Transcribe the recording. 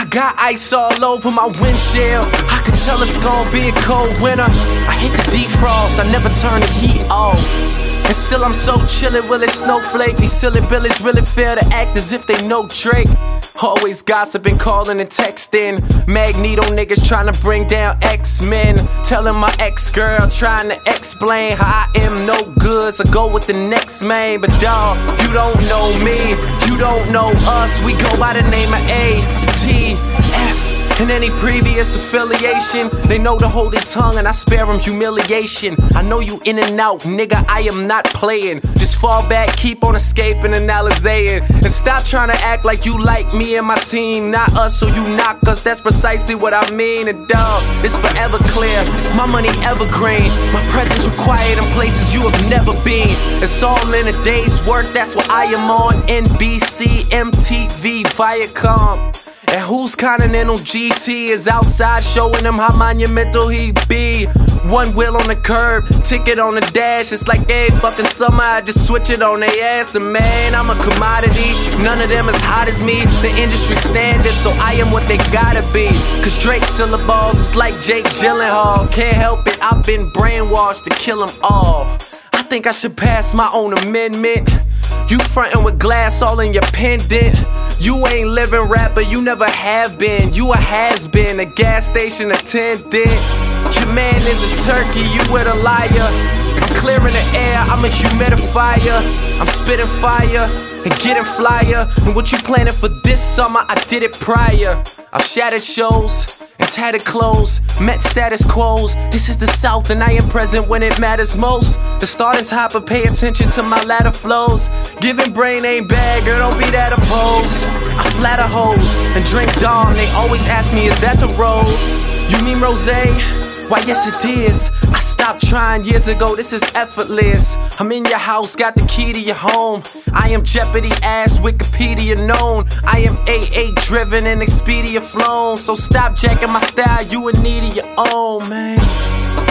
got ice all over my windshield. I can tell it's gonna be a cold winter. I hit the defrost, I never turn the heat off. And still I'm so chillin', will it snowflake? These silly billies really fail to act as if they know Drake. Always gossiping, calling and texting. Magneto niggas trying to bring down X-Men. Telling my ex-girl, trying to explain how I am no good, so go with the next man. But dawg, you don't know me, you don't know us. We go by the name of A.T.F. And any previous affiliation, they know to hold their tongue and I spare them humiliation. I know you in and out, nigga, I am not playing. Just fall back, keep on escaping and analyzing. And stop trying to act like you like me and my team, not us, so you knock us, that's precisely what I mean. And dawg, it's forever clear, my money evergreen. My presence required in places you have never been. It's all in a day's work, that's what I am on NBC, MTV, Viacom. And whose Continental GT is outside showing them how monumental he be? One wheel on the curb, ticket on the dash. It's like every fucking summer I just switch it on they ass. And man, I'm a commodity, none of them as hot as me. The industry standard, so I am what they gotta be. Cause Drake syllables is like Jake Gyllenhaal. Can't help it, I've been brainwashed to kill them all. I think I should pass my own amendment. You frontin' with glass all in your pendant. You ain't living rapper, you never have been. You a has-been, a gas station attendant. Your man is a turkey, you with a liar. I'm clearing the air, I'm a humidifier. I'm spitting fire and getting flyer. And what you planning for this summer, I did it prior. I've shattered shows and tattered clothes, met status quos. This is the South and I am present when it matters most. The starting top, but pay attention to my latter flows. Giving brain ain't bad, girl, don't be that opposed. I flatter hoes and drink Dawn. They always ask me, is that a rose? You mean rosé? Why yes it is. I stopped trying years ago, this is effortless. I'm in your house, got the key to your home. I am Jeopardy ass, Wikipedia known. I am AA driven and Expedia flown. So stop jacking my style, you in need of your own, man.